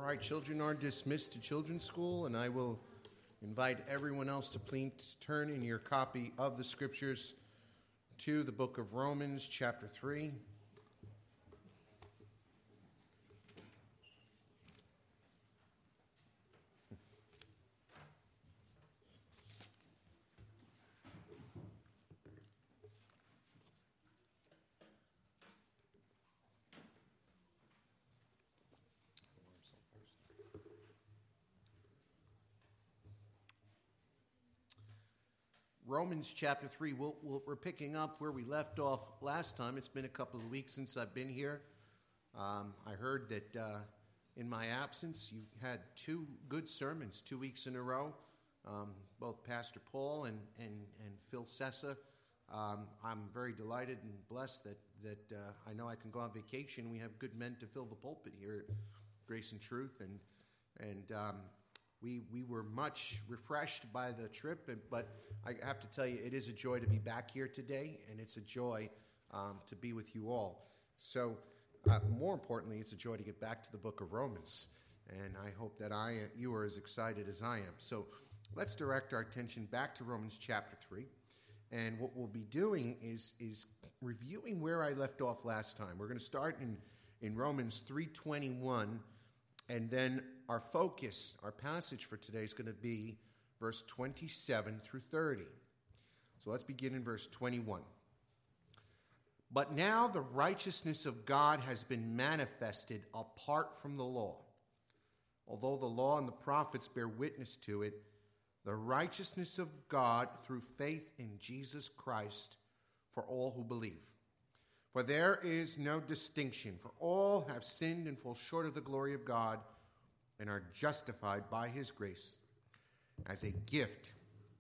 right, children are dismissed to children's school, and I will invite everyone else to please turn in your copy of the scriptures to the book of Romans, chapter 3. Romans chapter 3, we're picking up where we left off last time. It's been a couple of weeks since I've been here. I heard that in my absence you had two good sermons 2 weeks in a row, both Pastor Paul and Phil Sessa. I'm very delighted and blessed that I know I can go on vacation. We have good men to fill the pulpit here at Grace and Truth, and we were much refreshed by the trip, but I have to tell you, it is a joy to be back here today, and it's a joy to be with you all. So, more importantly, it's a joy to get back to the book of Romans, and I hope that you are as excited as I am. So, let's direct our attention back to Romans chapter 3, and what we'll be doing is reviewing where I left off last time. We're going to start in Romans 3:21, and then our focus, our passage for today is going to be verse 27 through 30. So let's begin in verse 21. But now the righteousness of God has been manifested apart from the law. Although the law and the prophets bear witness to it, the righteousness of God through faith in Jesus Christ for all who believe. For there is no distinction, for all have sinned and fall short of the glory of God, and are justified by his grace as a gift.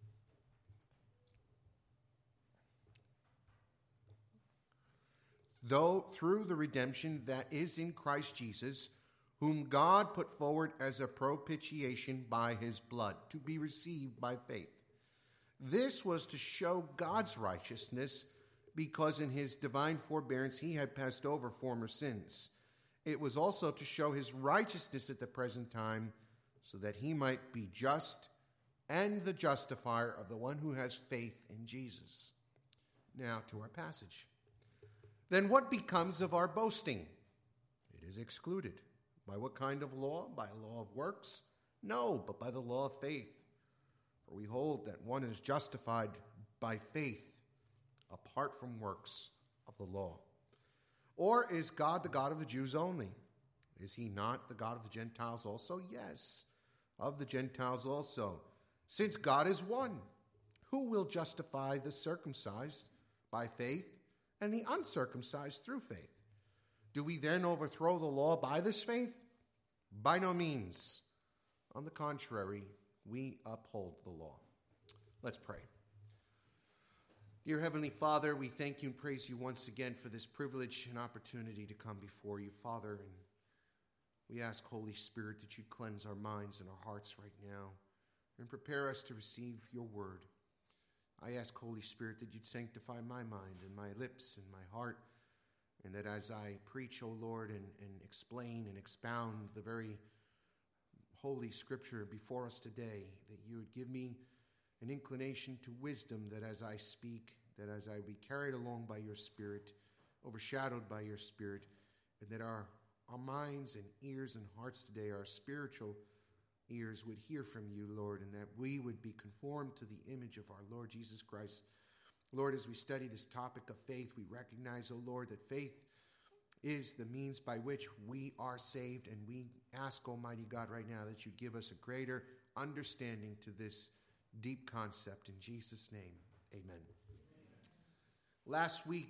Though through the redemption that is in Christ Jesus, whom God put forward as a propitiation by his blood, to be received by faith. This was to show God's righteousness, because in his divine forbearance he had passed over former sins. It was also to show his righteousness at the present time, so that he might be just and the justifier of the one who has faith in Jesus. Now to our passage. Then what becomes of our boasting? It is excluded. By what kind of law? By a law of works? No, but by the law of faith. For we hold that one is justified by faith, apart from works of the law. Or is God the God of the Jews only? Is he not the God of the Gentiles also? Yes, of the Gentiles also. Since God is one, who will justify the circumcised by faith and the uncircumcised through faith? Do we then overthrow the law by this faith? By no means. On the contrary, we uphold the law. Let's pray. Dear Heavenly Father, we thank you and praise you once again for this privilege and opportunity to come before you, Father. And we ask, Holy Spirit, that you cleanse our minds and our hearts right now and prepare us to receive your word. I ask, Holy Spirit, that you'd sanctify my mind and my lips and my heart, and that as I preach, O Lord, and explain and expound the very holy scripture before us today, that you would give me an inclination to wisdom, that as I speak, that as I be carried along by your Spirit, overshadowed by your Spirit, and that our minds and ears and hearts today, our spiritual ears, would hear from you, Lord, and that we would be conformed to the image of our Lord Jesus Christ. Lord, as we study this topic of faith, we recognize, O Lord, that faith is the means by which we are saved, and we ask, Almighty God, right now that you give us a greater understanding to this deep concept. In Jesus' name, amen. Last week,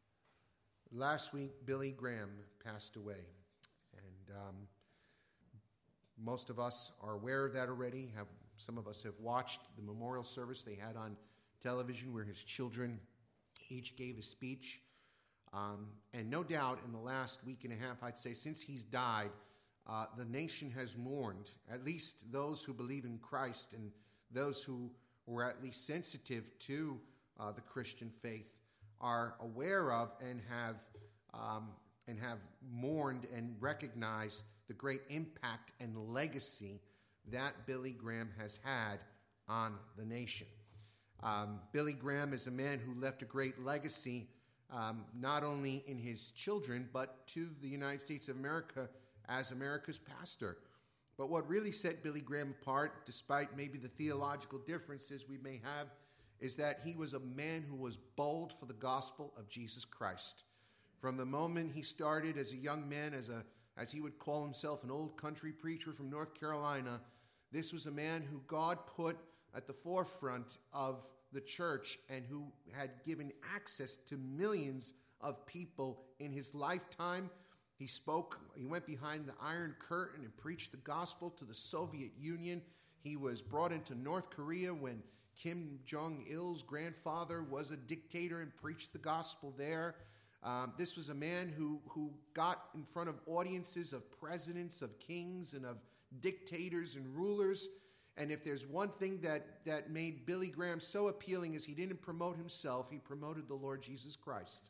Billy Graham passed away, and most of us are aware of that already. Some of us have watched the memorial service they had on television, where his children each gave a speech. And no doubt in the last week and a half, I'd say, since he's died, the nation has mourned. At least those who believe in Christ and those who were at least sensitive to the Christian faith are aware of and and have mourned and recognized the great impact and legacy that Billy Graham has had on the nation. Billy Graham is a man who left a great legacy, not only in his children, but to the United States of America as America's pastor. But what really set Billy Graham apart, despite maybe the theological differences we may have, is that he was a man who was bold for the gospel of Jesus Christ. From the moment he started as a young man, as he would call himself, an old country preacher from North Carolina, this was a man who God put at the forefront of the church and who had given access to millions of people in his lifetime. He went behind the Iron Curtain and preached the gospel to the Soviet Union. He was brought into North Korea when Kim Jong-il's grandfather was a dictator and preached the gospel there. This was a man who got in front of audiences of presidents, of kings, and of dictators and rulers. And if there's one thing that made Billy Graham so appealing is he didn't promote himself, he promoted the Lord Jesus Christ.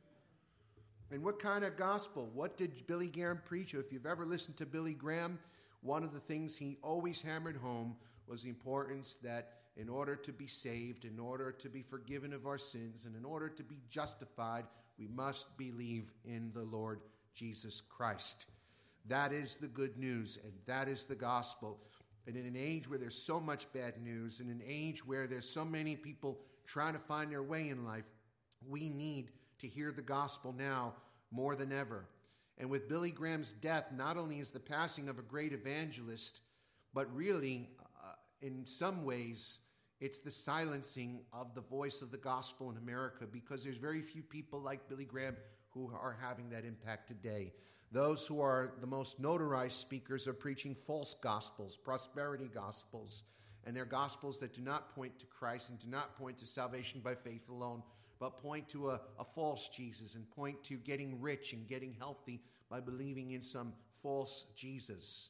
And what kind of gospel? What did Billy Graham preach? If you've ever listened to Billy Graham, one of the things he always hammered home was the importance that in order to be saved, in order to be forgiven of our sins, and in order to be justified, we must believe in the Lord Jesus Christ. That is the good news, and that is the gospel. And in an age where there's so much bad news, in an age where there's so many people trying to find their way in life, we need to hear the gospel now more than ever. And with Billy Graham's death, not only is the passing of a great evangelist, but really, in some ways, it's the silencing of the voice of the gospel in America, because there's very few people like Billy Graham who are having that impact today. Those who are the most notarized speakers are preaching false gospels, prosperity gospels, and they're gospels that do not point to Christ and do not point to salvation by faith alone, but point to a false Jesus and point to getting rich and getting healthy by believing in some false Jesus.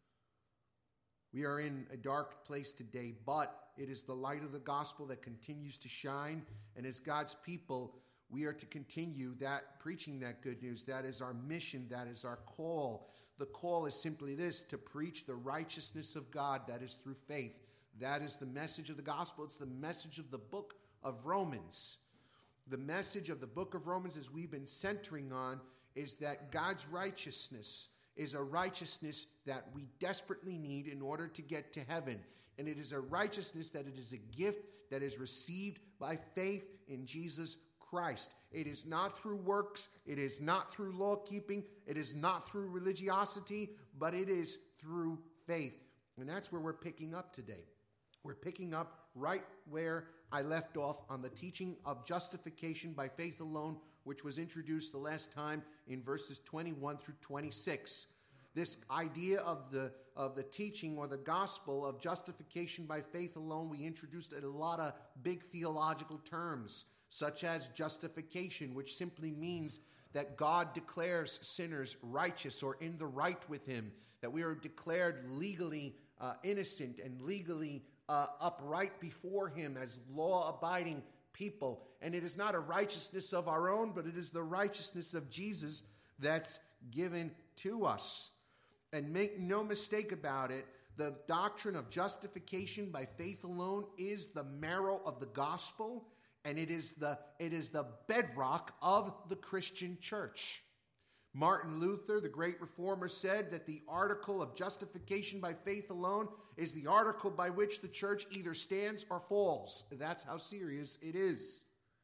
We are in a dark place today, but it is the light of the gospel that continues to shine, and as God's people, we are to continue preaching that good news. That is our mission. That is our call. The call is simply this: to preach the righteousness of God. That is through faith. That is the message of the gospel. It's the message of the book of Romans. The message of the book of Romans, as we've been centering on, is that God's righteousness is a righteousness that we desperately need in order to get to heaven. And it is a righteousness that it is a gift that is received by faith in Jesus Christ. It is not through works. It is not through law keeping. It is not through religiosity, but it is through faith. And that's where we're picking up today. We're picking up right where I left off on the teaching of justification by faith alone, which was introduced the last time in verses 21 through 26. This idea of the teaching or the gospel of justification by faith alone, we introduced a lot of big theological terms, such as justification, which simply means that God declares sinners righteous or in the right with him, that we are declared legally innocent and legally upright before him as law-abiding people. And it is not a righteousness of our own, but it is the righteousness of Jesus that's given to us. And make no mistake about it, the doctrine of justification by faith alone is the marrow of the gospel, and it is the bedrock of the Christian church. Martin Luther, the great reformer, said that the article of justification by faith alone is the article by which the church either stands or falls. That's how serious it is.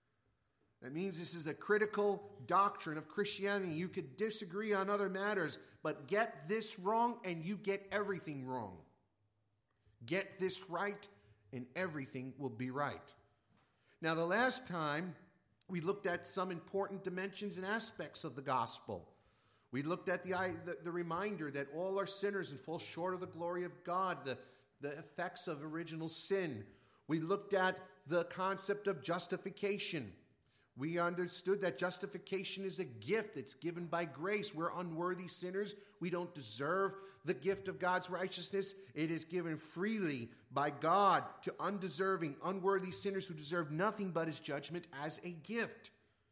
That means this is a critical doctrine of Christianity. You could disagree on other matters, but get this wrong and you get everything wrong. Get this right and everything will be right. Now, the last time we looked at some important dimensions and aspects of the gospel. We looked at the reminder that all are sinners and fall short of the glory of God, the effects of original sin. We looked at the concept of justification. We understood that justification is a gift. It's given by grace. We're unworthy sinners. We don't deserve the gift of God's righteousness. It is given freely by God to undeserving, unworthy sinners who deserve nothing but his judgment as a gift.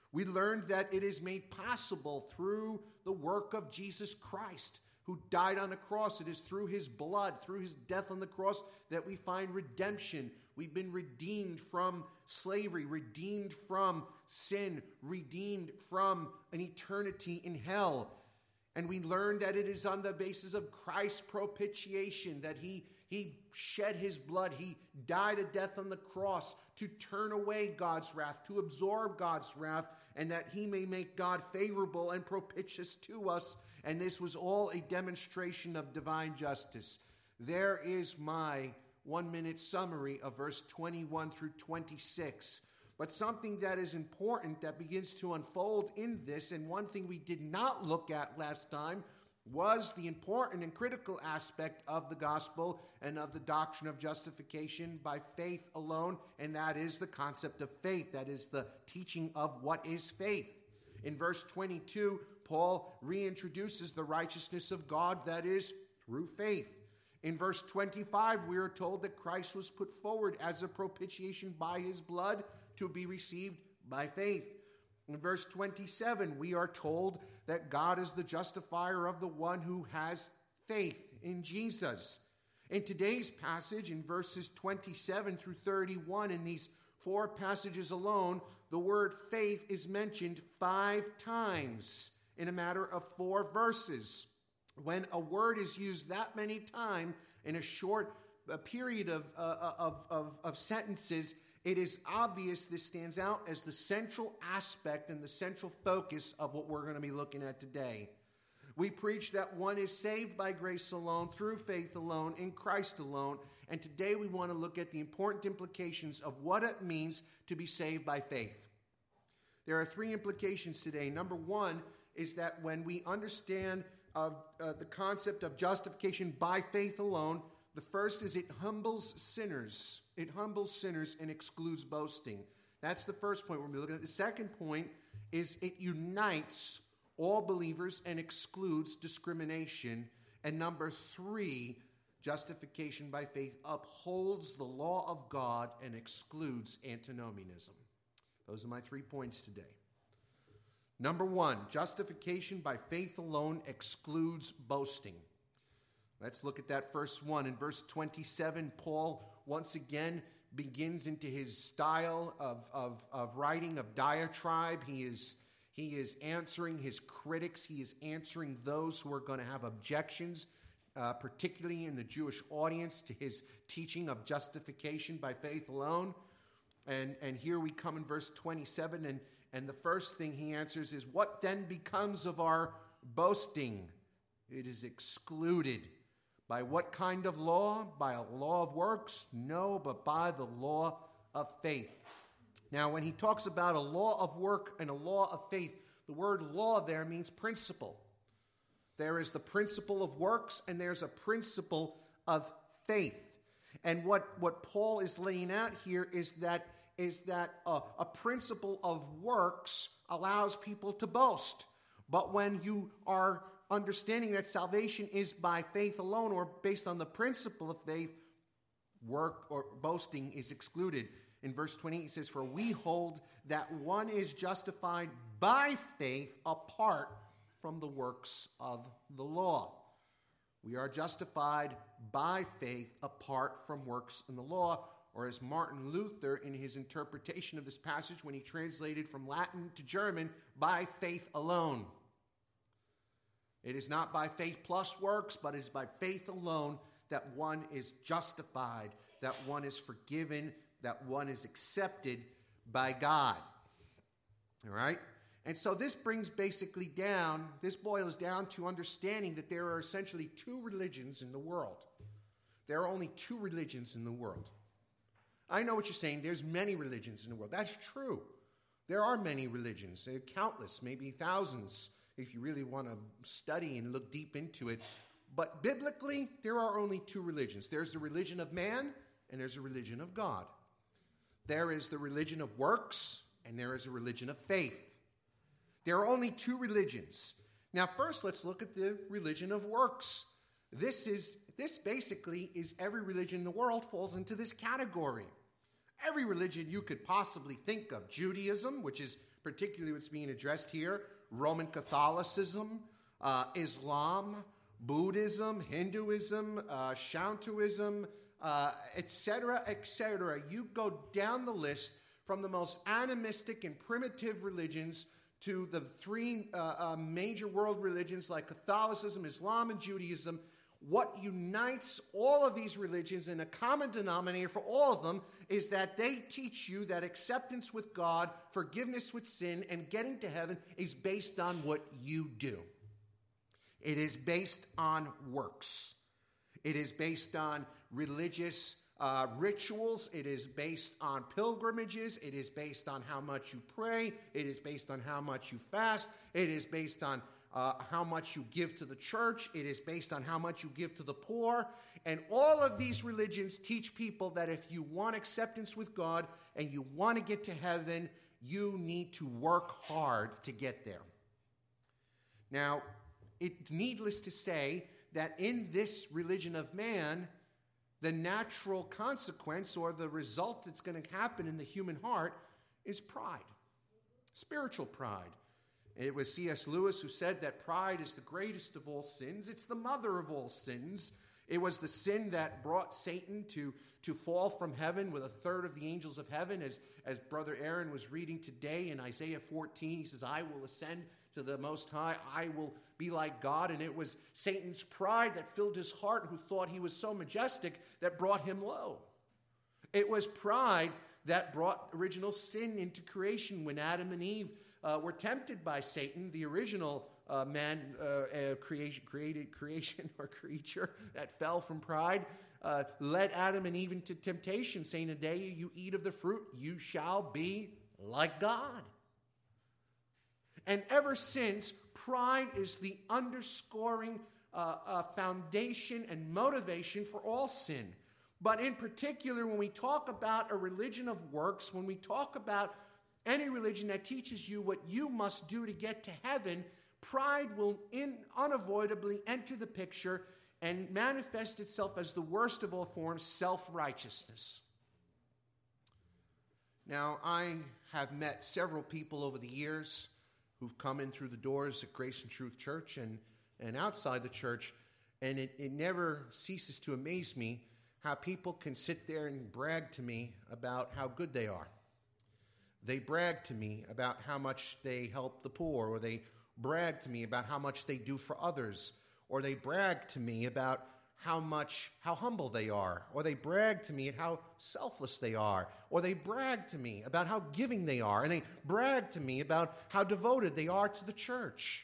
We learned that it is made possible through the work of Jesus Christ, who died on the cross. It is through his blood, through his death on the cross, that we find redemption. We've been redeemed from slavery, redeemed from sin, redeemed from an eternity in hell. And we learned that it is on the basis of Christ's propitiation, that he shed his blood. He died a death on the cross to turn away God's wrath, to absorb God's wrath, and that he may make God favorable and propitious to us. And this was all a demonstration of divine justice. There is my 1-minute summary of verse 21 through 26. But something that is important that begins to unfold in this, and one thing we did not look at last time, was the important and critical aspect of the gospel and of the doctrine of justification by faith alone, and that is the concept of faith. That is the teaching of what is faith. In verse 22, Paul reintroduces the righteousness of God that is through faith. In verse 25, we are told that Christ was put forward as a propitiation by his blood to be received by faith. In verse 27, we are told that God is the justifier of the one who has faith in Jesus. In today's passage, in verses 27 through 31, in these 4 passages alone, the word faith is mentioned 5 times in a matter of 4 verses. When a word is used that many times in a short period of sentences, it is obvious this stands out as the central aspect and the central focus of what we're going to be looking at today. We preach that one is saved by grace alone, through faith alone, in Christ alone, and today we want to look at the important implications of what it means to be saved by faith. There are 3 implications today. Number 1 is that when we understand the concept of justification by faith alone, the first is it humbles sinners. It humbles sinners and excludes boasting. That's the first point we're going to be looking at. The second point is it unites all believers and excludes discrimination. And number 3, justification by faith upholds the law of God and excludes antinomianism. Those are my 3 points today. Number 1, justification by faith alone excludes boasting. Let's look at that first one. In verse 27, Paul once again begins into his style of writing, of diatribe. He is answering his critics. He is answering those who are going to have objections, particularly in the Jewish audience, to his teaching of justification by faith alone. And here we come in verse 27, and the first thing he answers is, what then becomes of our boasting? It is excluded. By what kind of law? By a law of works? No, but by the law of faith. Now, when he talks about a law of work and a law of faith, the word law there means principle. There is the principle of works and there's a principle of faith. And what Paul is laying out here is that a principle of works allows people to boast. But when you are understanding that salvation is by faith alone or based on the principle of faith, work or boasting is excluded. In verse 28, he says, for we hold that one is justified by faith apart from the works of the law. We are justified by faith apart from works in the law, or as Martin Luther in his interpretation of this passage when he translated from Latin to German, by faith alone. It is not by faith plus works, but it is by faith alone that one is justified, that one is forgiven, that one is accepted by God. All right? And so this boils down to understanding that there are essentially 2 religions in the world. There are only 2 religions in the world. I know what you're saying. There's many religions in the world. That's true. There are many religions. They're countless, maybe thousands, if you really want to study and look deep into it. But biblically, there are only 2 religions. There's the religion of man, and there's a religion of God. There is the religion of works, and there is a religion of faith. There are only 2 religions. Now, first, let's look at the religion of works. This basically is every religion in the world falls into this category. Every religion you could possibly think of. Judaism, which is particularly what's being addressed here: Roman Catholicism, Islam, Buddhism, Hinduism, Shintoism, etc., etc. You go down the list from the most animistic and primitive religions to the three major world religions like Catholicism, Islam, and Judaism. What unites all of these religions in a common denominator for all of them is that they teach you that acceptance with God, forgiveness with sin, and getting to heaven is based on what you do. It is based on works. It is based on religious rituals. It is based on pilgrimages. It is based on how much you pray. It is based on how much you fast. It is based on how much you give to the church. It is based on how much you give to the poor. And all of these religions teach people that if you want acceptance with God and you want to get to heaven, you need to work hard to get there. Now, it's needless to say that in this religion of man, the natural consequence or the result that's going to happen in the human heart is pride, spiritual pride. It was C.S. Lewis who said that pride is the greatest of all sins. It's the mother of all sins. It was the sin that brought Satan to fall from heaven with a third of the angels of heaven. As Brother Aaron was reading today in Isaiah 14, he says, I will ascend to the Most High. I will be like God. And it was Satan's pride that filled his heart, who thought he was so majestic, that brought him low. It was pride that brought original sin into creation when Adam and Eve were tempted by Satan, the original creation or creature that fell from pride, led Adam and Eve into temptation, saying, the day you eat of the fruit, you shall be like God. And ever since, pride is the underscoring foundation and motivation for all sin. But in particular, when we talk about a religion of works, when we talk about any religion that teaches you what you must do to get to heaven, pride will unavoidably enter the picture and manifest itself as the worst of all forms, self-righteousness. Now, I have met several people over the years who've come in through the doors at Grace and Truth Church and outside the church, and it never ceases to amaze me how people can sit there and brag to me about how good they are. They brag to me about how much they help the poor, or they brag to me about how much they do for others, or they brag to me about how humble they are, or they brag to me at how selfless they are, or they brag to me about how giving they are, and they brag to me about how devoted they are to the church.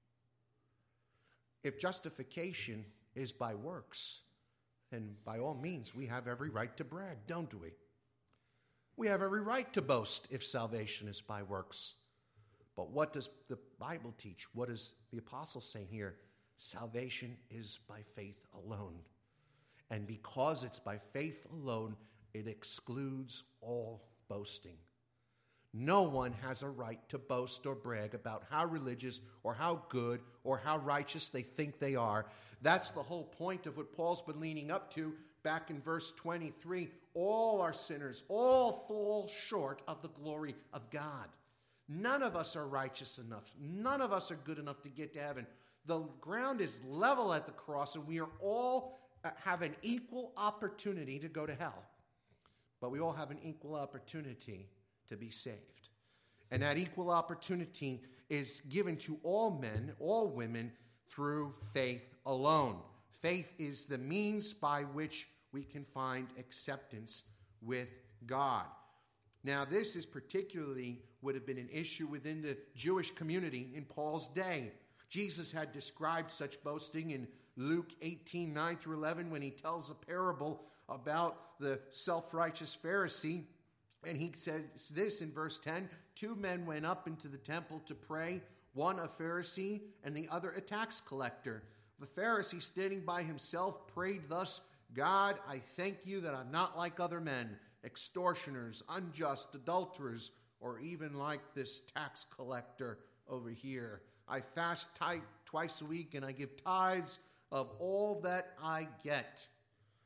If justification is by works, then by all means we have every right to brag, don't we? We have every right to boast if salvation is by works. But what does the Bible teach? What does the apostle say here? Salvation is by faith alone. And because it's by faith alone, it excludes all boasting. No one has a right to boast or brag about how religious or how good or how righteous they think they are. That's the whole point of what Paul's been leaning up to back in verse 23. All are sinners, all fall short of the glory of God. None of us are righteous enough. None of us are good enough to get to heaven. The ground is level at the cross, and we are all have an equal opportunity to go to hell. But we all have an equal opportunity to be saved. And that equal opportunity is given to all men, all women, through faith alone. Faith is the means by which we can find acceptance with God. Now, this is particularly would have been an issue within the Jewish community in Paul's day. Jesus had described such boasting in Luke 18, 9 through 11, when he tells a parable about the self-righteous Pharisee. And he says this in verse 10, 2 men went up into the temple to pray, one a Pharisee and the other a tax collector. The Pharisee, standing by himself, prayed thus, God, I thank you that I'm not like other men, extortioners, unjust, adulterers, or even like this tax collector over here. I fast twice a week and I give tithes of all that I get.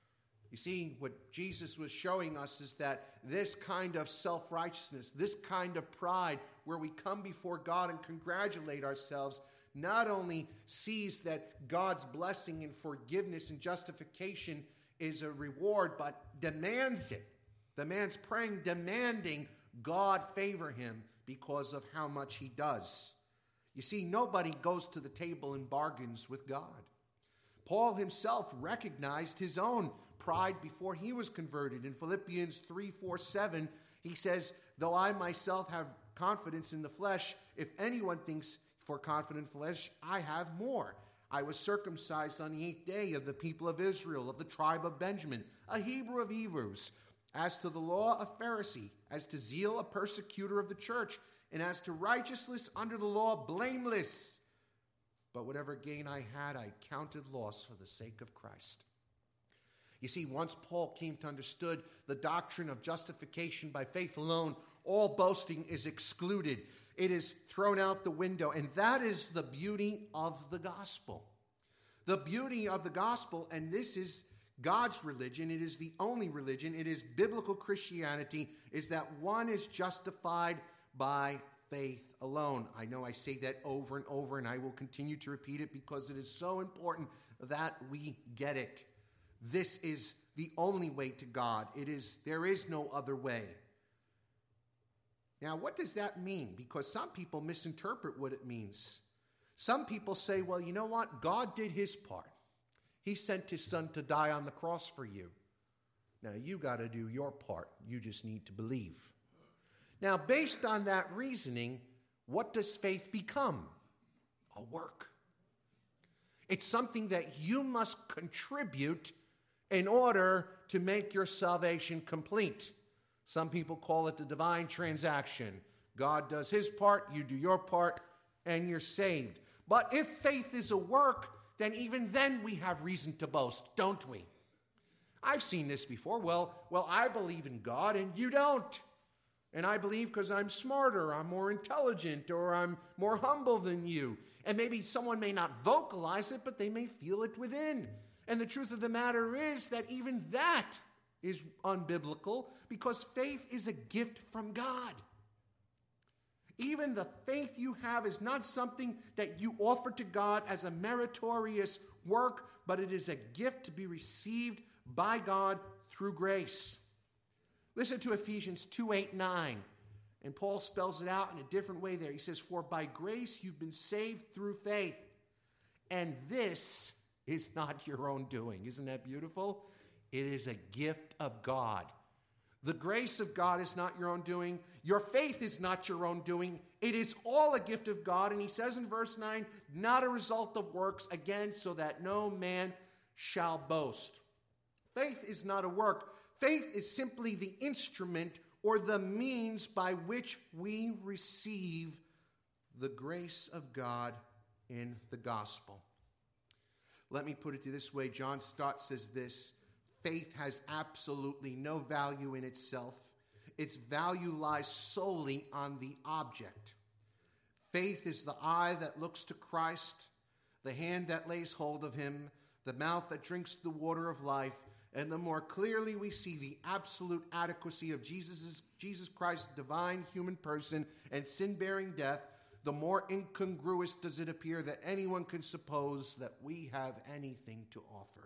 You see, what Jesus was showing us is that this kind of self-righteousness, this kind of pride, where we come before God and congratulate ourselves, not only sees that God's blessing and forgiveness and justification is a reward, but demands it. The man's praying, demanding God favor him because of how much he does. You see, nobody goes to the table and bargains with God. Paul himself recognized his own pride before he was converted. In Philippians 3:4-7, he says, though I myself have confidence in the flesh, if anyone thinks for confident flesh, I have more. I was circumcised on the 8th day of the people of Israel, of the tribe of Benjamin, a Hebrew of Hebrews. As to the law, a Pharisee. As to zeal, a persecutor of the church. And as to righteousness under the law, blameless. But whatever gain I had, I counted loss for the sake of Christ. You see, once Paul came to understand the doctrine of justification by faith alone, all boasting is excluded. It is thrown out the window, and that is the beauty of the gospel. The beauty of the gospel, and this is God's religion, it is the only religion, it is biblical Christianity, is that one is justified by faith alone. I know I say that over and over, and I will continue to repeat it because it is so important that we get it. This is the only way to God. There is no other way. Now, what does that mean? Because some people misinterpret what it means. Some people say, well, you know what? God did his part. He sent his son to die on the cross for you. Now, you got to do your part. You just need to believe. Now, based on that reasoning, what does faith become? A work. It's something that you must contribute in order to make your salvation complete. Some people call it the divine transaction. God does his part, you do your part, and you're saved. But if faith is a work, then even then we have reason to boast, don't we? I've seen this before. Well, I believe in God and you don't. And I believe because I'm smarter, I'm more intelligent, or I'm more humble than you. And maybe someone may not vocalize it, but they may feel it within. And the truth of the matter is that even that is unbiblical because faith is a gift from God. Even the faith you have is not something that you offer to God as a meritorious work, but it is a gift to be received by God through grace. Listen to Ephesians 2:8-9. And Paul spells it out in a different way there. He says, for by grace you've been saved through faith. And this is not your own doing. Isn't that beautiful? It is a gift of God. The grace of God is not your own doing. Your faith is not your own doing. It is all a gift of God. And he says in verse 9, not a result of works, again, so that no man shall boast. Faith is not a work. Faith is simply the instrument or the means by which we receive the grace of God in the gospel. Let me put it this way. John Stott says this: faith has absolutely no value in itself. Its value lies solely on the object. Faith is the eye that looks to Christ, the hand that lays hold of him, the mouth that drinks the water of life, and the more clearly we see the absolute adequacy of Jesus Christ's divine human person and sin-bearing death, the more incongruous does it appear that anyone can suppose that we have anything to offer.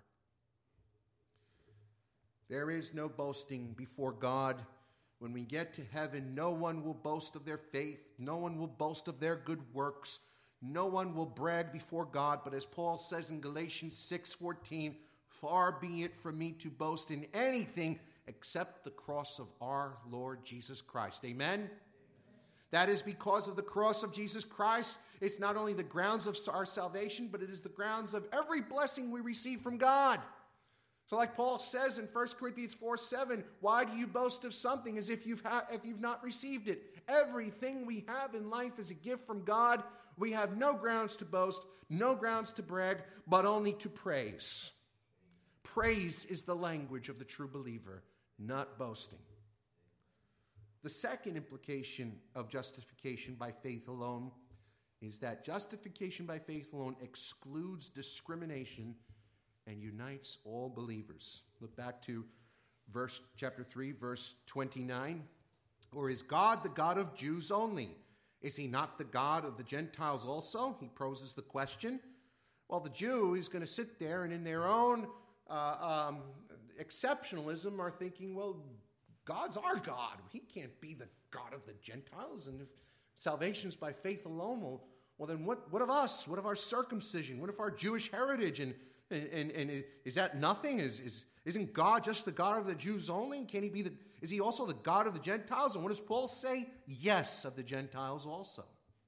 There is no boasting before God. When we get to heaven, no one will boast of their faith. No one will boast of their good works. No one will brag before God. But as Paul says in Galatians 6:14, far be it from me to boast in anything except the cross of our Lord Jesus Christ. Amen? That is because of the cross of Jesus Christ. It's not only the grounds of our salvation, but it is the grounds of every blessing we receive from God. So like Paul says in 1 Corinthians 4:7, why do you boast of something as if you've not received it? Everything we have in life is a gift from God. We have no grounds to boast, no grounds to brag, but only to praise. Praise is the language of the true believer, not boasting. The second implication of justification by faith alone is that justification by faith alone excludes discrimination and unites all believers. Look back to chapter 3, verse 29. Or is God the God of Jews only? Is he not the God of the Gentiles also? He poses the question. Well, the Jew is going to sit there and in their own exceptionalism are thinking, well, God's our God. He can't be the God of the Gentiles. And if salvation is by faith alone, well then what of us? What of our circumcision? What of our Jewish heritage? And is that nothing? Isn't God just the God of the Jews only? Is he also the God of the Gentiles? And what does Paul say? Yes, of the Gentiles also.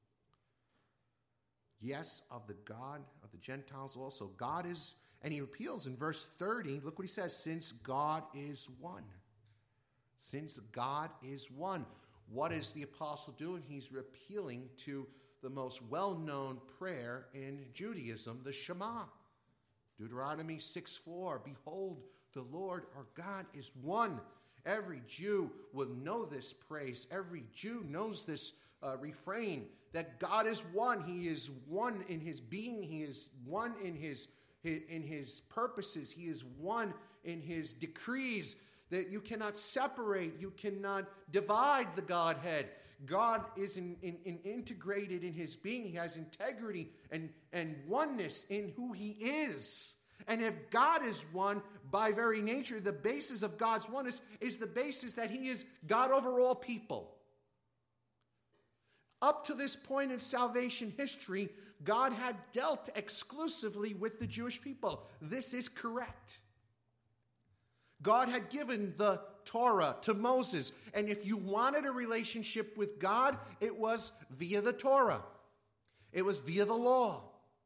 Yes, of the God of the Gentiles also. God is, and he appeals in verse 30, look what he says, since God is one. Since God is one. What is the apostle doing? He's appealing to the most well-known prayer in Judaism, the Shema. Deuteronomy 6:4, behold, the Lord our God is one. Every Jew will know this praise. Every Jew knows this refrain that God is one. He is one in his being. He is one in his purposes. He is one in his decrees. That you cannot separate, you cannot divide the Godhead. God is integrated in his being. He has integrity and oneness in who he is. And if God is one, by very nature, the basis of God's oneness is the basis that he is God over all people. Up to this point in salvation history, God had dealt exclusively with the Jewish people. This is correct. God had given the Torah to Moses. And if you wanted a relationship with God, it was via the Torah. It was via the law.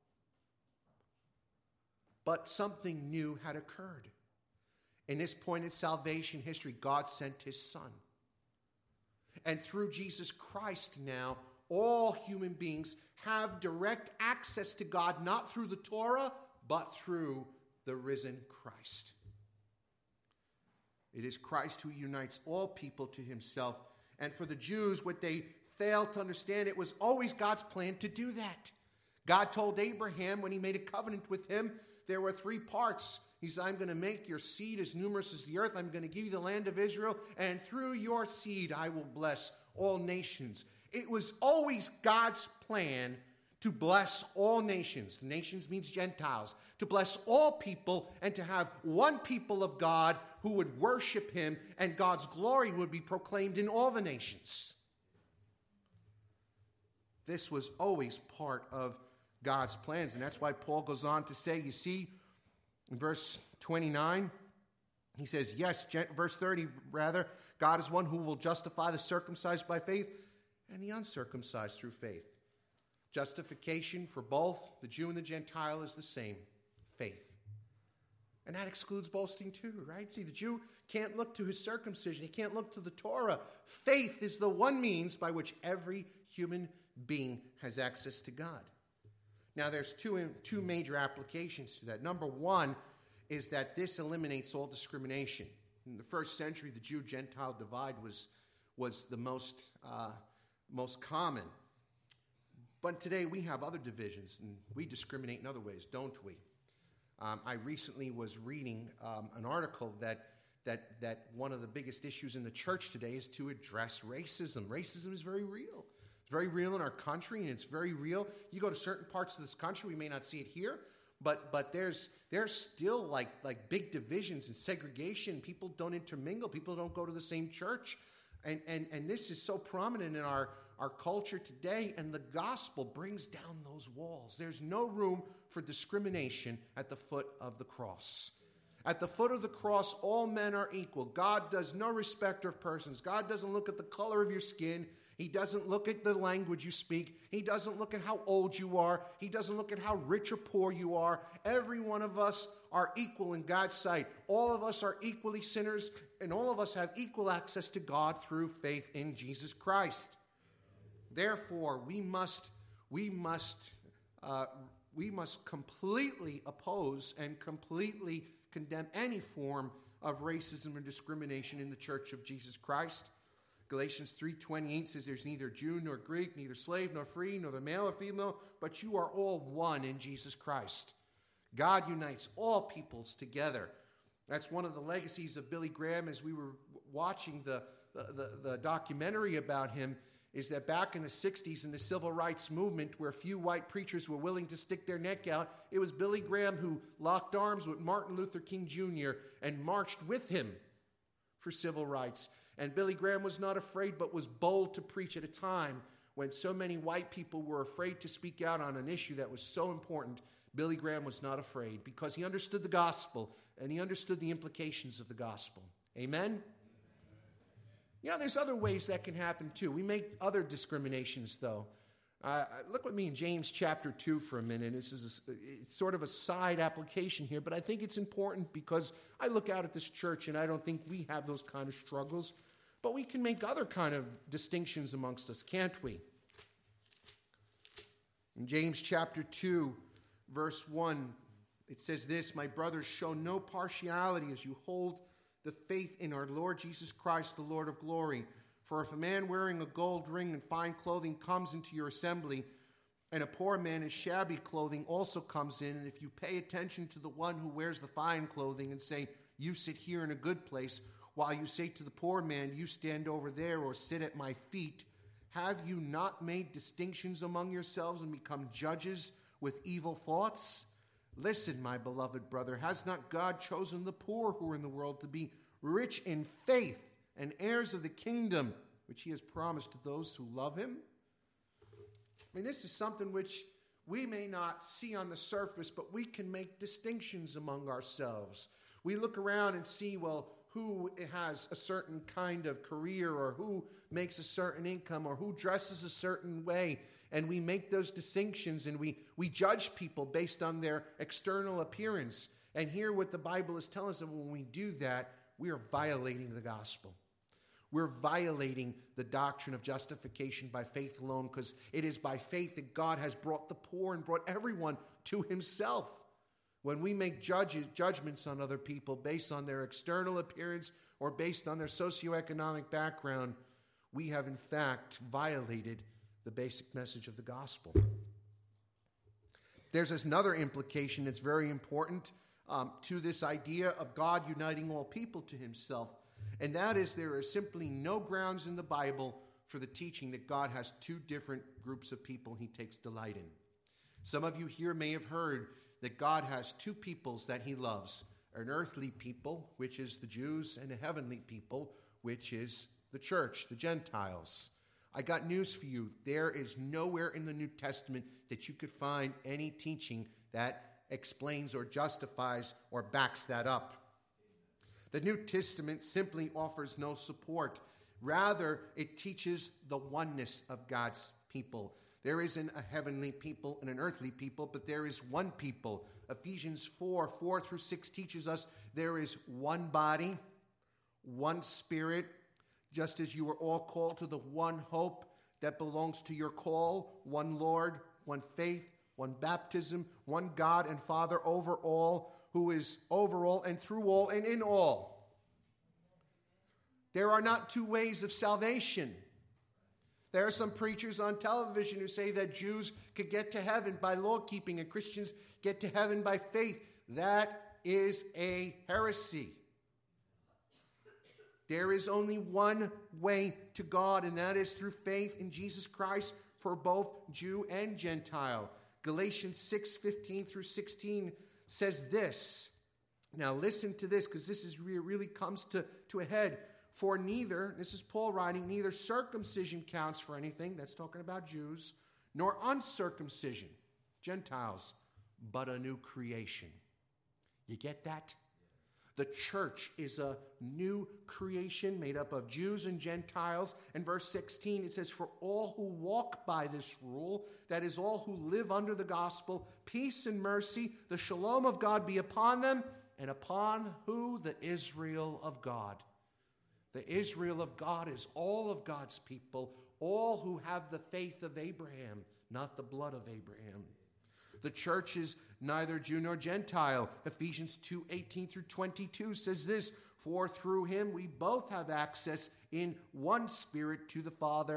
But something new had occurred. In this point in salvation history, God sent his Son. And through Jesus Christ now, all human beings have direct access to God, not through the Torah, but through the risen Christ. It is Christ who unites all people to himself. And for the Jews, what they failed to understand, it was always God's plan to do that. God told Abraham when he made a covenant with him, there were 3 parts. He said, I'm going to make your seed as numerous as the earth. I'm going to give you the land of Israel. And through your seed, I will bless all nations. It was always God's plan to bless all nations. Nations means Gentiles. To bless all people and to have one people of God who would worship him, and God's glory would be proclaimed in all the nations. This was always part of God's plans, and that's why Paul goes on to say, you see, in verse 29, he says, yes, verse 30 rather, God is one who will justify the circumcised by faith and the uncircumcised through faith. Justification for both the Jew and the Gentile is the same, faith. And that excludes boasting too, right? See, the Jew can't look to his circumcision. He can't look to the Torah. Faith is the one means by which every human being has access to God. Now, there's two major applications to that. Number one is that this eliminates all discrimination. In the first century, the Jew-Gentile divide was the most common. But today we have other divisions, and we discriminate in other ways, don't we? I recently was reading an article that one of the biggest issues in the church today is to address racism. Racism is very real. It's very real in our country, and it's very real. You go to certain parts of this country, we may not see it here, but there's still like big divisions and segregation. People don't intermingle. People don't go to the same church. And this is so prominent in our culture today, and the gospel brings down those walls. There's no room for discrimination at the foot of the cross. At the foot of the cross, all men are equal. God does no respecter of persons. God doesn't look at the color of your skin. He doesn't look at the language you speak. He doesn't look at how old you are. He doesn't look at how rich or poor you are. Every one of us are equal in God's sight. All of us are equally sinners, and all of us have equal access to God through faith in Jesus Christ. Therefore, we must completely oppose and completely condemn any form of racism and discrimination in the Church of Jesus Christ. Galatians 3:28 says there's neither Jew nor Greek, neither slave nor free, nor the male or female, but you are all one in Jesus Christ. God unites all peoples together. That's one of the legacies of Billy Graham as we were watching the documentary about him, is that back in the 60s in the civil rights movement, where few white preachers were willing to stick their neck out, it was Billy Graham who locked arms with Martin Luther King Jr. and marched with him for civil rights. And Billy Graham was not afraid, but was bold to preach at a time when so many white people were afraid to speak out on an issue that was so important. Billy Graham was not afraid because he understood the gospel and he understood the implications of the gospel. Amen? You know, there's other ways that can happen too. We make other discriminations, though. Look with me in James chapter 2 for a minute. This is it's sort of a side application here, but I think it's important because I look out at this church and I don't think we have those kind of struggles. But we can make other kind of distinctions amongst us, can't we? In James chapter 2, verse 1, it says this, "My brothers, show no partiality as you hold the faith in our Lord Jesus Christ, the Lord of glory. For if a man wearing a gold ring and fine clothing comes into your assembly, and a poor man in shabby clothing also comes in, and if you pay attention to the one who wears the fine clothing and say, 'You sit here in a good place,' while you say to the poor man, 'You stand over there,' or 'Sit at my feet,' have you not made distinctions among yourselves and become judges with evil thoughts? Listen, my beloved brother, has not God chosen the poor who are in the world to be rich in faith and heirs of the kingdom which he has promised to those who love him?" I mean, this is something which we may not see on the surface, but we can make distinctions among ourselves. We look around and see, well, who has a certain kind of career, or who makes a certain income, or who dresses a certain way. And we make those distinctions, and we judge people based on their external appearance. And here what the Bible is telling us, that when we do that, we are violating the gospel. We're violating the doctrine of justification by faith alone, because it is by faith that God has brought the poor and brought everyone to himself. When we make judgments on other people based on their external appearance or based on their socioeconomic background, we have in fact violated the basic message of the gospel. There's another implication that's very important to this idea of God uniting all people to himself, and that is there is simply no grounds in the Bible for the teaching that God has two different groups of people he takes delight in. Some of you here may have heard that God has two peoples that he loves, an earthly people, which is the Jews, and a heavenly people, which is the church, the Gentiles. I got news for you. There is nowhere in the New Testament that you could find any teaching that explains or justifies or backs that up. The New Testament simply offers no support. Rather, it teaches the oneness of God's people. There isn't a heavenly people and an earthly people, but there is one people. Ephesians 4 through 6 teaches us there is one body, one spirit, just as you were all called to the one hope that belongs to your call, one Lord, one faith, one baptism, one God and Father over all, who is over all and through all and in all. There are not two ways of salvation. There are some preachers on television who say that Jews could get to heaven by law keeping and Christians get to heaven by faith. That is a heresy. There is only one way to God, and that is through faith in Jesus Christ for both Jew and Gentile. Galatians 6:15 through 16 says this. Now listen to this, because this is really comes to a head. For neither, this is Paul writing, neither circumcision counts for anything, that's talking about Jews, nor uncircumcision, Gentiles, but a new creation. You get that? The church is a new creation made up of Jews and Gentiles. And verse 16, it says, "For all who walk by this rule, that is, all who live under the gospel, peace and mercy, the shalom of God be upon them, and upon who? The Israel of God." The Israel of God is all of God's people, all who have the faith of Abraham, not the blood of Abraham. The church is neither Jew nor Gentile. Ephesians 2:18 through 22 says this, "For through him we both have access in one spirit to the Father.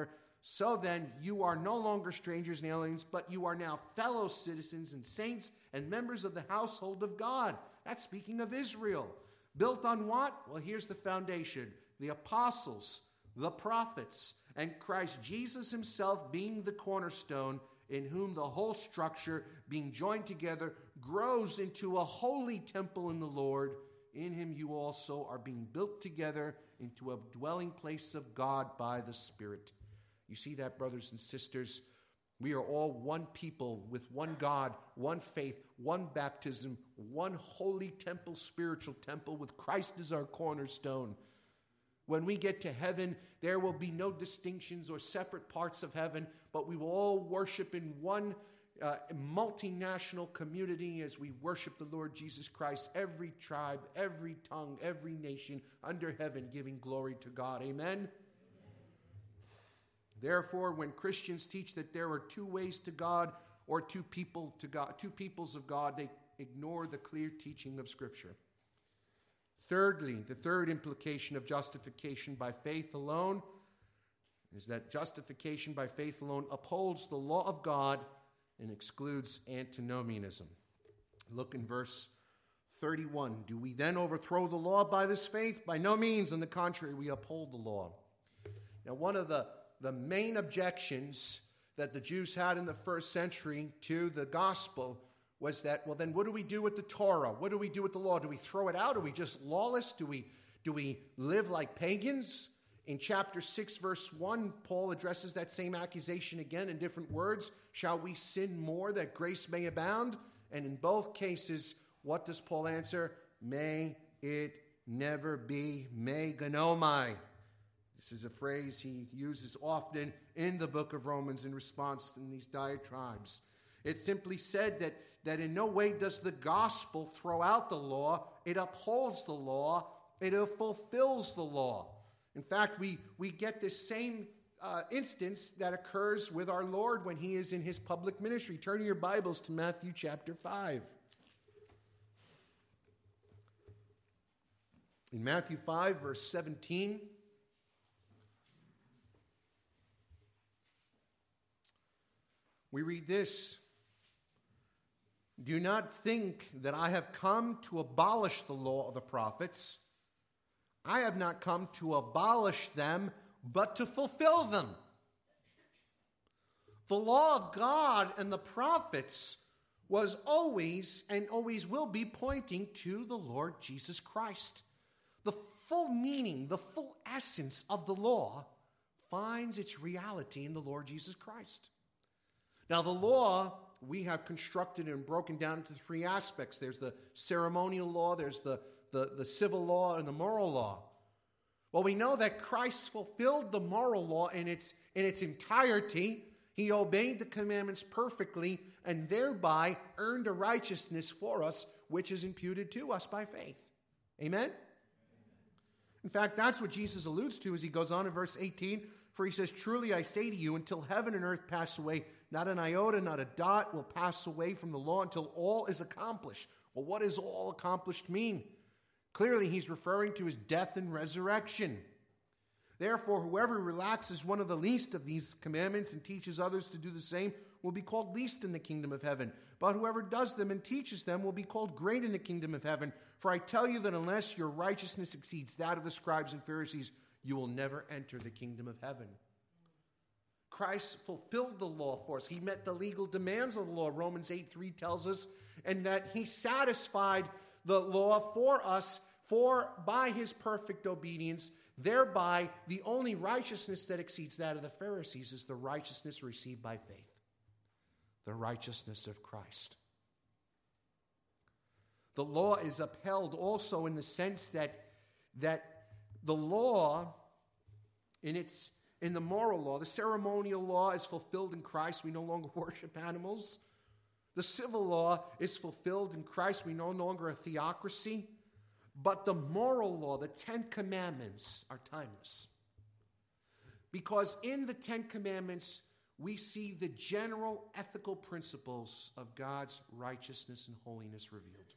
So then, you are no longer strangers and aliens, but you are now fellow citizens and saints and members of the household of God. That's speaking of Israel. Built on what? Well, here's the foundation. The apostles, the prophets, and Christ Jesus himself being the cornerstone, in whom the whole structure, being joined together, grows into a holy temple in the Lord. In him you also are being built together into a dwelling place of God by the Spirit. You see that, brothers and sisters? We are all one people with one God, one faith, one baptism, one holy temple, spiritual temple, with Christ as our cornerstone. When we get to heaven, there will be no distinctions or separate parts of heaven, but we will all worship in one multinational community as we worship the Lord Jesus Christ, every tribe, every tongue, every nation under heaven giving glory to God. Amen? Therefore, when Christians teach that there are two ways to God or two peoples of God, they ignore the clear teaching of Scripture. Thirdly, the third implication of justification by faith alone is that justification by faith alone upholds the law of God and excludes antinomianism. Look in verse 31. Do we then overthrow the law by this faith? By no means. On the contrary, we uphold the law. Now, one of the main objections that the Jews had in the first century to the gospel was that, well, then what do we do with the Torah? What do we do with the law? Do we throw it out? Are we just lawless? Do we live like pagans? In chapter 6, verse 1, Paul addresses that same accusation again in different words. Shall we sin more that grace may abound? And in both cases, what does Paul answer? May it never be. Me ginomai. This is a phrase he uses often in the book of Romans in response to these diatribes. It simply said that in no way does the gospel throw out the law. It upholds the law. It fulfills the law. In fact, we get this same instance that occurs with our Lord when he is in his public ministry. Turn your Bibles to Matthew chapter 5. In Matthew 5, verse 17, we read this: Do not think that I have come to abolish the law of the prophets. I have not come to abolish them, but to fulfill them. The law of God and the prophets was always and always will be pointing to the Lord Jesus Christ. The full meaning, the full essence of the law finds its reality in the Lord Jesus Christ. Now, the law we have constructed and broken down into three aspects. There's the ceremonial law, there's the civil law, and the moral law. Well, we know that Christ fulfilled the moral law in its entirety. He obeyed the commandments perfectly and thereby earned a righteousness for us, which is imputed to us by faith. Amen? In fact, that's what Jesus alludes to as he goes on in verse 18. For he says, truly I say to you, until heaven and earth pass away, not an iota, not a dot will pass away from the law until all is accomplished. Well, what does all accomplished mean? Clearly, he's referring to his death and resurrection. Therefore, whoever relaxes one of the least of these commandments and teaches others to do the same will be called least in the kingdom of heaven. But whoever does them and teaches them will be called great in the kingdom of heaven. For I tell you that unless your righteousness exceeds that of the scribes and Pharisees, you will never enter the kingdom of heaven. Christ fulfilled the law for us. He met the legal demands of the law, Romans 8:3 tells us, and that he satisfied the law for us by his perfect obedience. Thereby, the only righteousness that exceeds that of the Pharisees is the righteousness received by faith, the righteousness of Christ. The law is upheld also in the sense that the law, in the moral law, the ceremonial law is fulfilled in Christ. We no longer worship animals. The civil law is fulfilled in Christ. We no longer a theocracy. But the moral law, the Ten Commandments, are timeless. Because in the Ten Commandments, we see the general ethical principles of God's righteousness and holiness revealed.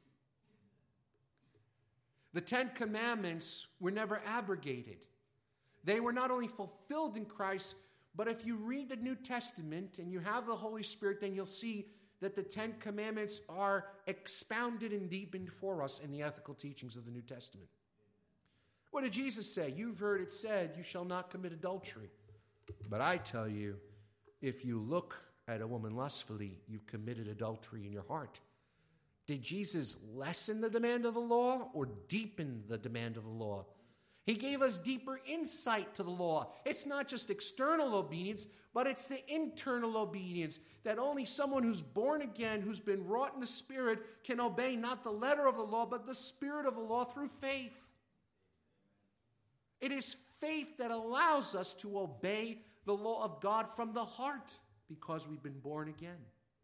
The Ten Commandments were never abrogated. They were not only fulfilled in Christ, But if you read the New Testament and you have the Holy Spirit, then you'll see that the Ten Commandments are expounded and deepened for us in the ethical teachings of the New Testament. What did Jesus say? You've heard it said, you shall not commit adultery. But I tell you, if you look at a woman lustfully, you've committed adultery in your heart. Did Jesus lessen the demand of the law or deepen the demand of the law? He gave us deeper insight to the law. It's not just external obedience, but it's the internal obedience that only someone who's born again, who's been wrought in the Spirit, can obey not the letter of the law, but the spirit of the law through faith. It is faith that allows us to obey the law of God from the heart because we've been born again.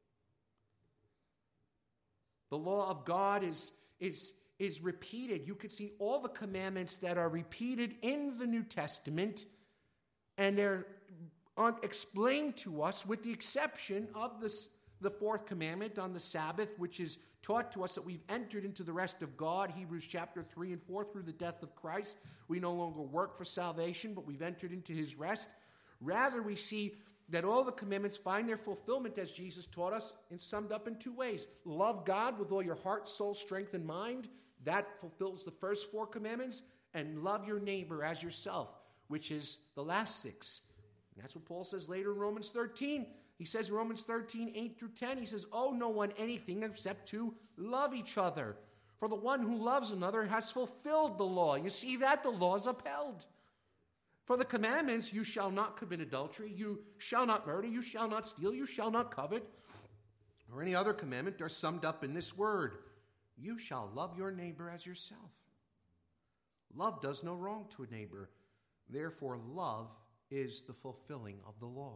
The law of God is repeated. You could see all the commandments that are repeated in the New Testament, and they're explained to us with the exception of the fourth commandment on the Sabbath, which is taught to us that we've entered into the rest of God, Hebrews chapter 3 and 4, through the death of Christ. We no longer work for salvation, but we've entered into his rest. Rather, we see that all the commandments find their fulfillment, as Jesus taught us, and summed up in two ways. Love God with all your heart, soul, strength, and mind. That fulfills the first four commandments. And love your neighbor as yourself, which is the last six. And that's what Paul says later in Romans 13. He says in Romans 13, 8 through 10, he says, owe no one anything except to love each other. For the one who loves another has fulfilled the law. You see that? The law is upheld. For the commandments, you shall not commit adultery, you shall not murder, you shall not steal, you shall not covet, or any other commandment are summed up in this word: you shall love your neighbor as yourself. Love does no wrong to a neighbor. Therefore, love is the fulfilling of the law.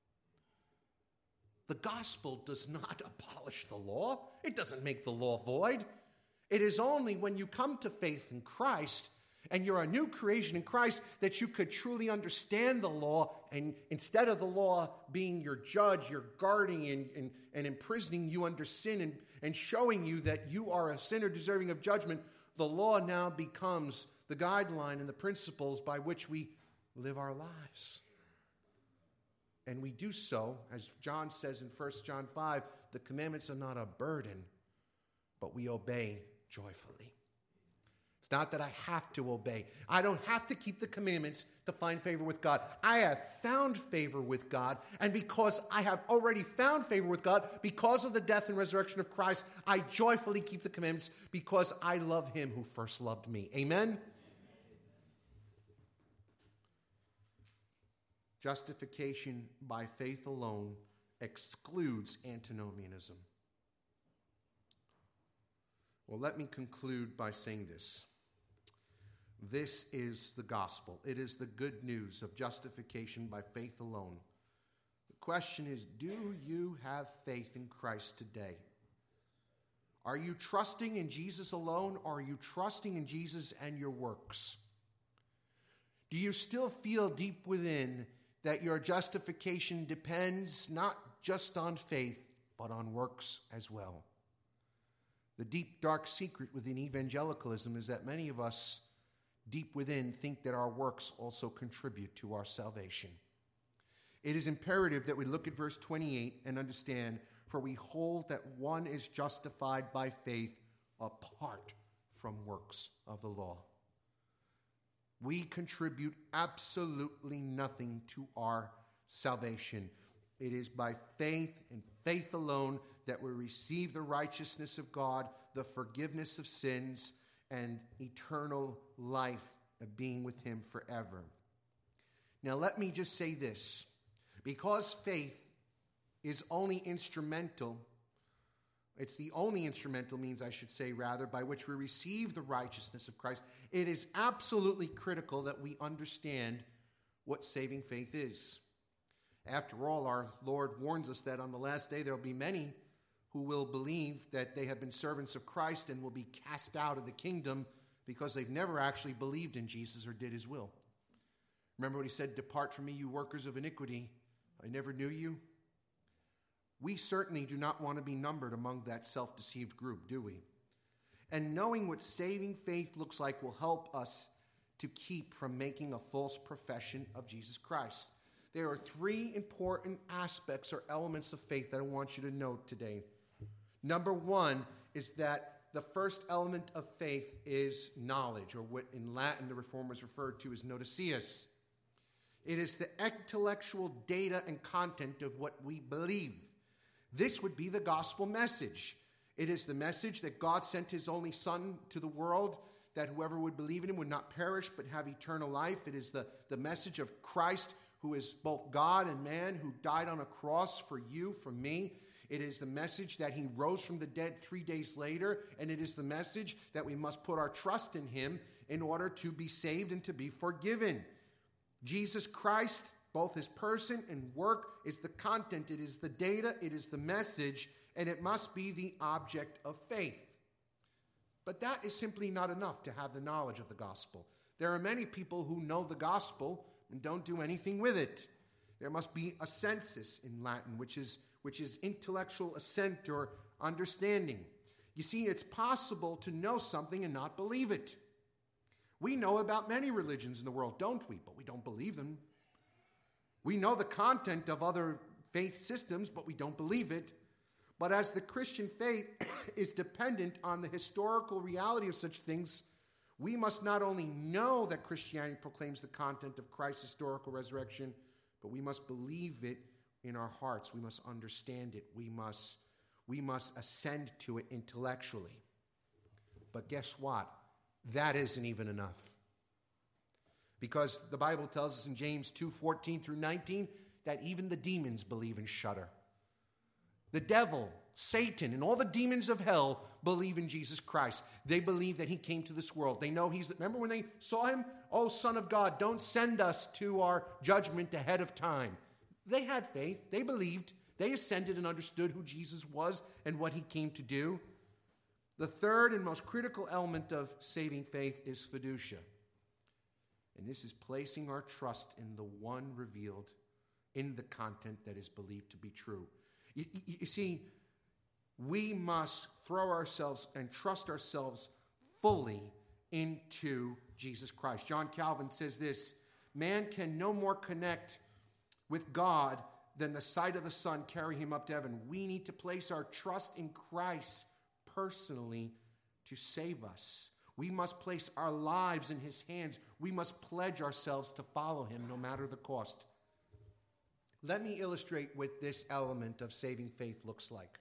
The gospel does not abolish the law. It doesn't make the law void. It is only when you come to faith in Christ and you're a new creation in Christ that you could truly understand the law, and instead of the law being your judge, your guardian, and imprisoning you under sin and showing you that you are a sinner deserving of judgment, the law now becomes the guideline and the principles by which we live our lives. And we do so, as John says in 1 John 5, the commandments are not a burden, but we obey joyfully. It's not that I have to obey. I don't have to keep the commandments to find favor with God. I have found favor with God, and because I have already found favor with God, because of the death and resurrection of Christ, I joyfully keep the commandments because I love him who first loved me. Amen? Justification by faith alone excludes antinomianism. Well, let me conclude by saying this. This is the gospel. It is the good news of justification by faith alone. The question is, do you have faith in Christ today? Are you trusting in Jesus alone, or are you trusting in Jesus and your works? Do you still feel deep within that your justification depends not just on faith, but on works as well? The deep, dark secret within evangelicalism is that many of us deep within think that our works also contribute to our salvation. It is imperative that we look at verse 28 and understand, for we hold that one is justified by faith apart from works of the law. We contribute absolutely nothing to our salvation. It is by faith and faith alone that we receive the righteousness of God, the forgiveness of sins, and eternal life of being with him forever. Now let me just say this. Because faith is only instrumental, it's the only instrumental means, I should say rather, by which we receive the righteousness of Christ, it is absolutely critical that we understand what saving faith is. After all, our Lord warns us that on the last day there will be many who will believe that they have been servants of Christ and will be cast out of the kingdom because they've never actually believed in Jesus or did his will. Remember what he said, "Depart from me, you workers of iniquity. I never knew you." We certainly do not want to be numbered among that self-deceived group, do we? And knowing what saving faith looks like will help us to keep from making a false profession of Jesus Christ. There are three important aspects or elements of faith that I want you to note today. Number one is that the first element of faith is knowledge, or what in Latin the Reformers referred to as noticeus. It is the intellectual data and content of what we believe. This would be the gospel message. It is the message that God sent his only Son to the world, that whoever would believe in him would not perish but have eternal life. It is the message of Christ, who is both God and man, who died on a cross for you, for me. It is the message that he rose from the dead 3 days later, and it is the message that we must put our trust in him in order to be saved and to be forgiven. Jesus Christ, both his person and work, is the content, it is the data, it is the message, and it must be the object of faith. But that is simply not enough to have the knowledge of the gospel. There are many people who know the gospel and don't do anything with it. There must be a sensus in Latin, which is intellectual assent or understanding. You see, it's possible to know something and not believe it. We know about many religions in the world, don't we? But we don't believe them. We know the content of other faith systems, but we don't believe it. But as the Christian faith is dependent on the historical reality of such things, we must not only know that Christianity proclaims the content of Christ's historical resurrection, but we must believe it in our hearts. We must understand it. We must ascend to it intellectually. But guess what? That isn't even enough. Because the Bible tells us in James 2:14 through 19 that even the demons believe and shudder. The devil, Satan, and all the demons of hell believe in Jesus Christ. They believe that he came to this world. They know remember when they saw him? Oh, Son of God, don't send us to our judgment ahead of time. They had faith. They believed. They ascended and understood who Jesus was and what he came to do. The third and most critical element of saving faith is fiducia. And this is placing our trust in the one revealed in the content that is believed to be true. You see, we must throw ourselves and trust ourselves fully into Jesus Christ. John Calvin says this: man can no more connect with God than the sight of the sun carry him up to heaven. We need to place our trust in Christ personally to save us. We must place our lives in his hands. We must pledge ourselves to follow him no matter the cost. Let me illustrate what this element of saving faith looks like.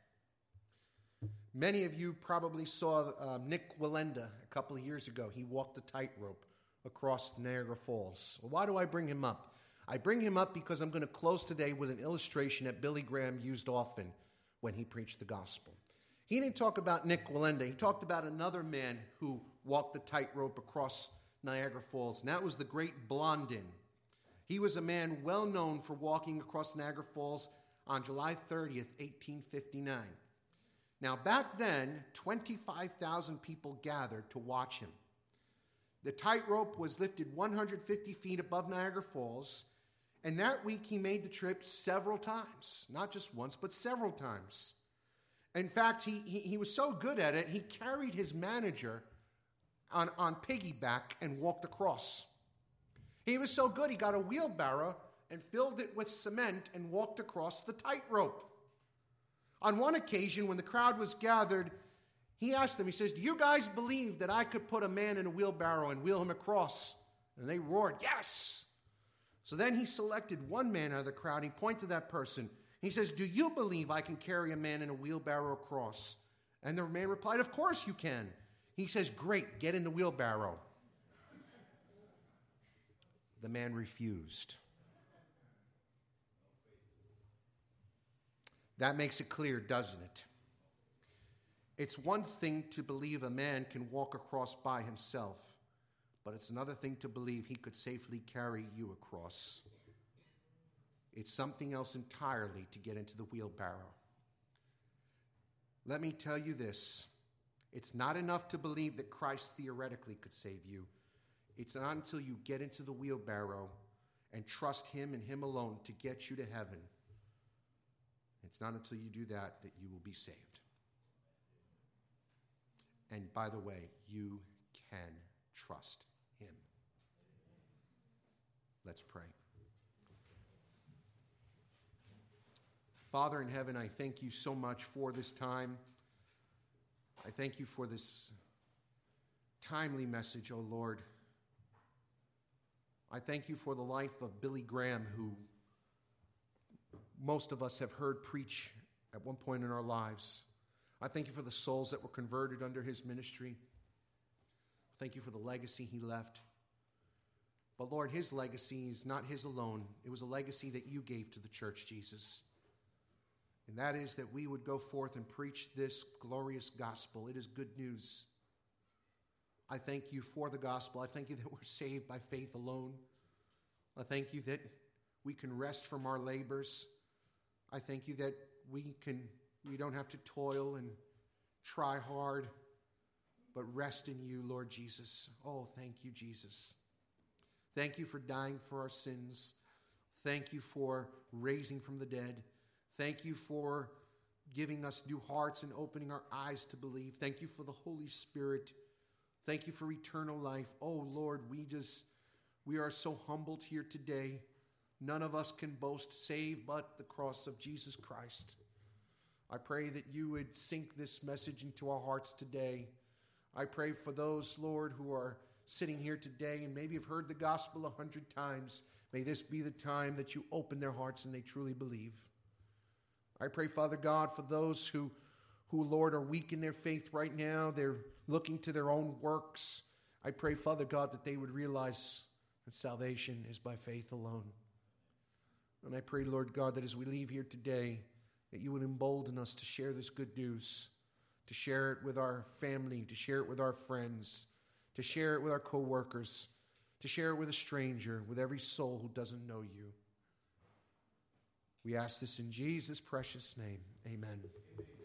Many of you probably saw Nik Wallenda a couple of years ago. He walked the tightrope across Niagara Falls. Well, why do I bring him up? I bring him up because I'm going to close today with an illustration that Billy Graham used often when he preached the gospel. He didn't talk about Nik Wallenda. He talked about another man who walked the tightrope across Niagara Falls, and that was the great Blondin. He was a man well known for walking across Niagara Falls on July 30th, 1859. Now, back then, 25,000 people gathered to watch him. The tightrope was lifted 150 feet above Niagara Falls, and that week he made the trip several times. Not just once, but several times. In fact, he was so good at it, he carried his manager on piggyback and walked across. He was so good, he got a wheelbarrow and filled it with cement and walked across the tightrope. On one occasion, when the crowd was gathered, he asked them, he says, "Do you guys believe that I could put a man in a wheelbarrow and wheel him across?" And they roared, "Yes!" So then he selected one man out of the crowd. He pointed to that person. He says, "Do you believe I can carry a man in a wheelbarrow across?" And the man replied, "Of course you can." He says, "Great, get in the wheelbarrow." The man refused. That makes it clear, doesn't it? It's one thing to believe a man can walk across by himself, but it's another thing to believe he could safely carry you across. It's something else entirely to get into the wheelbarrow. Let me tell you this. It's not enough to believe that Christ theoretically could save you. It's not until you get into the wheelbarrow and trust him and him alone to get you to heaven. It's not until you do that you will be saved. And by the way, you can trust him. Let's pray. Father in heaven, I thank you so much for this time. I thank you for this timely message, O Lord. I thank you for the life of Billy Graham, who most of us have heard preach at one point in our lives. I thank you for the souls that were converted under his ministry. Thank you for the legacy he left. But Lord, his legacy is not his alone. It was a legacy that you gave to the church, Jesus. And that is that we would go forth and preach this glorious gospel. It is good news. I thank you for the gospel. I thank you that we're saved by faith alone. I thank you that we can rest from our labors. I thank you that we don't have to toil and try hard, but rest in you, Lord Jesus. Oh, thank you, Jesus. Thank you for dying for our sins. Thank you for raising from the dead. Thank you for giving us new hearts and opening our eyes to believe. Thank you for the Holy Spirit. Thank you for eternal life. Oh, Lord, we are so humbled here today. None of us can boast save but the cross of Jesus Christ. I pray that you would sink this message into our hearts today. I pray for those, Lord, who are sitting here today and maybe have heard the gospel 100 times. May this be the time that you open their hearts and they truly believe. I pray, Father God, for those who, Lord, are weak in their faith right now. They're looking to their own works. I pray, Father God, that they would realize that salvation is by faith alone. And I pray, Lord God, that as we leave here today, that you would embolden us to share this good news, to share it with our family, to share it with our friends, to share it with our co-workers, to share it with a stranger, with every soul who doesn't know you. We ask this in Jesus' precious name. Amen.